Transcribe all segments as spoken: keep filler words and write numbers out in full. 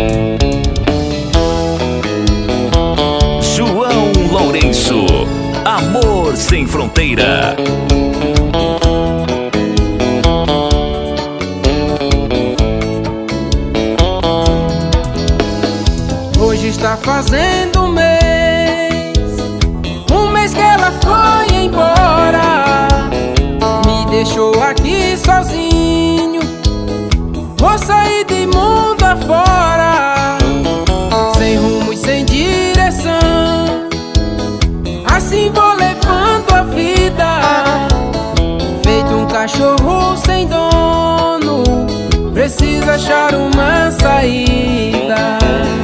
João Lourenço, Amor Sem Fronteira. Hoje está fazendo um mês, um mês que ela foi embora, me deixou aqui sozinho. Vou sair de mundo afora, sem rumo e sem direção. Assim vou levando a vida, feito um cachorro sem dono. Preciso achar uma saída.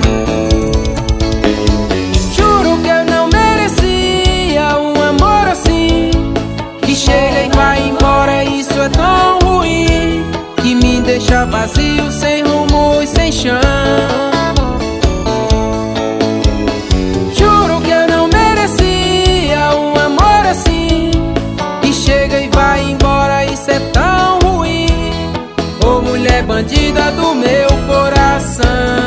Juro que eu não merecia um amor assim, que chega e vai embora, isso é tão ruim, que me deixa vazio, sem rumo e sem chão. Juro que eu não merecia um amor assim, que chega e vai embora, isso é tão ruim. Ô mulher bandida do meu coração.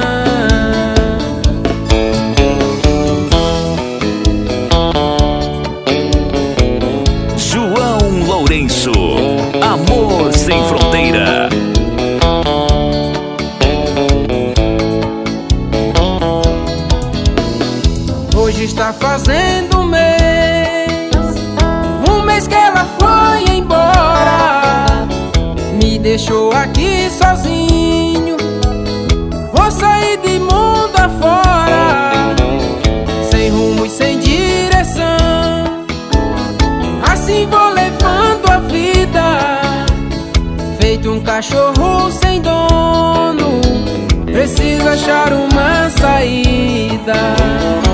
João Lourenço, Amor Sem Fronteira. Hoje está fazendo um mês, um mês que ela foi embora, me deixou aqui sozinho. Vou sair de mundo afora, sem rumo e sem direção. Assim vou levando a vida, feito um cachorro sem dono. Preciso achar uma saída.